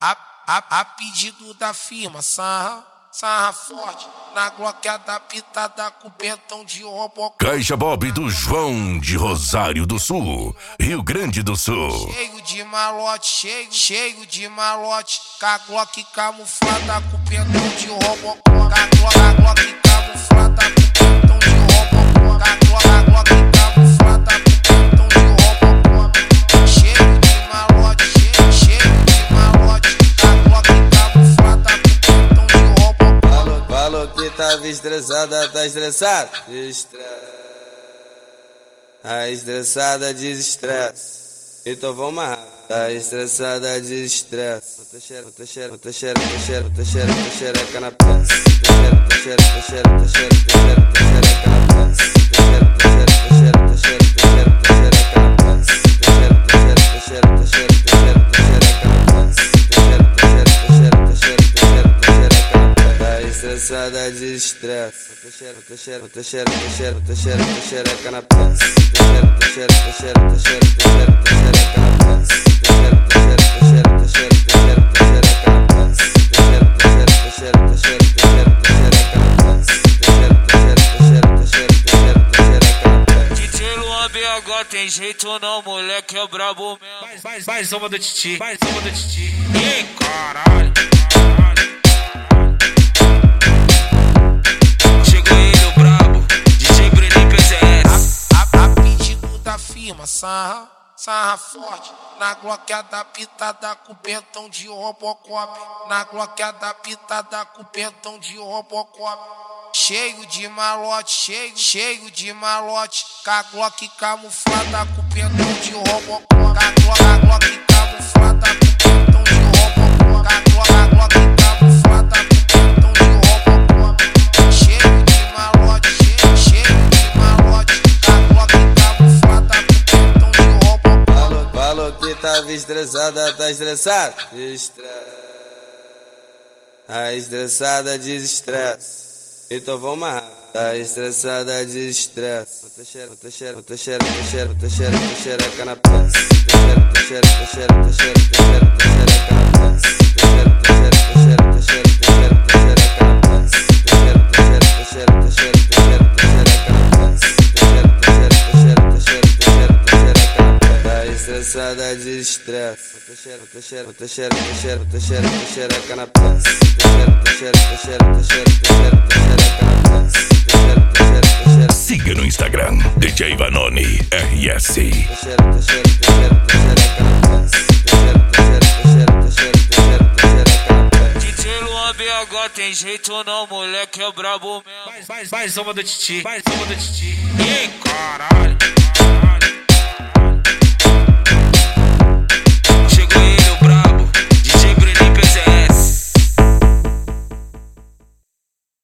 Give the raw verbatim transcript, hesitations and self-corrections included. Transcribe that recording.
A, a, a pedido da firma, sarra, sarra forte, na Glock adaptada com pentão de robocop. Caixa Bob do João de Rosário do Sul, Rio Grande do Sul. Cheio de malote, cheio, cheio de malote, com a Glock camuflada com pentão de robocop. Com a Glock, a Glock camuflada com pentão de robocop. Com a Glock, a Glock camuflada com pentão de robocop. Cheio de malote, cheio, cheio de malote, com a Glock camuflada com pentão de robocop. Falou, falou que tava estressada, tá estressada? Estressa. Tá estressada, desestressa. Então vamos lá. Tá estressada, desestressa. Tô xereca, tô xereca, tô xereca, tô xereca, tô xereca, tô xereca na peça. Tô xereca, tô xereca, tô xereca, tô xereca, tô xereca, tô xereca na peça. Tô xereca, tô xereca, tô xereca, tô xereca, tô xereca, tô xereca na peça. Tô xereca, tô xereca, tô xereca, tô xereca, tô xereca, tô xereca na peça. Tô xereca, tô xereca, tô xereca, tô xereca, tô xereca, tô xereca na peça. Tá estressada, desestressa. Tô xereca, tô xereca, tô xereca, tô xereca, tô xereca, tô xereca na peça. Tô xereca, tô xereca, tô xereca, tô xereca, tô xereca, tô xereca na peça. Tô xereca, tô xereca, tô xereca, tô xereca, tô xereca, tô xereca na peça. Tô xereca, tô xereca, tô xereca, tô xereca, tô xereca, tô xereca na peça. Tô xereca, tô xereca, tô xereca, tô xereca, tô xereca, tô xereca na peça. D J Luan B H tem jeito não, moleque é brabo mesmo. Mais, mais, mais uma do Titi, mais uma do Titi. Ih, caralho. Chegou ele, o brabo, D J Brenin P C S. A, a, a pedido da firma, sarra, sarra forte, na Glock adaptada com pentão de robocop. Na Glock adaptada com pentão de robocop. Cheio de malote, cheio, cheio de malote, com a Glock camuflada com pentão de robocop. Com a Glock, a Glock camuflada com pentão de robocop. Com a Glock, a Glock camuflada com pentão de robocop. Cheio de malote, cheio, cheio de malote, com a Glock camuflada com pentão de robocop. Falou, falou que tava estressada, tá estressada? Estressa. Tá estressada, desestressa. Então vamos lá. Tá estressada, desestressa. Tô xereca, tô xereca, tô xereca, tô xereca, tô xereca, tô xereca na peça. Tô xereca, tô xereca, tô xereca, tô xereca, tô xereca, tô xereca na peça. Tô xereca, tô xereca, tô xereca, tô xereca, tô xereca, tô xereca na peça. Tô xereca, tô xereca, tô xereca, tô xereca, tô xereca, tô xereca na peça. Tô xereca, tô xereca, tô xereca, tô xereca, tô xereca, tô xereca na peça. Tá estressada, desestressa. Tô xereca, tô xereca, tô xereca, tô xereca, tô xereca, tô xereca na peça. Tô xereca, tô xereca, tô xereca, tô xereca, tô xereca, tô xereca na peça. Siga no Instagram, D J Vanoni R S. D J Luan B H tem jeito não, moleque é brabo mesmo. Mais, mais, mais uma do Titi, mais uma do Titi. Ih, caralho.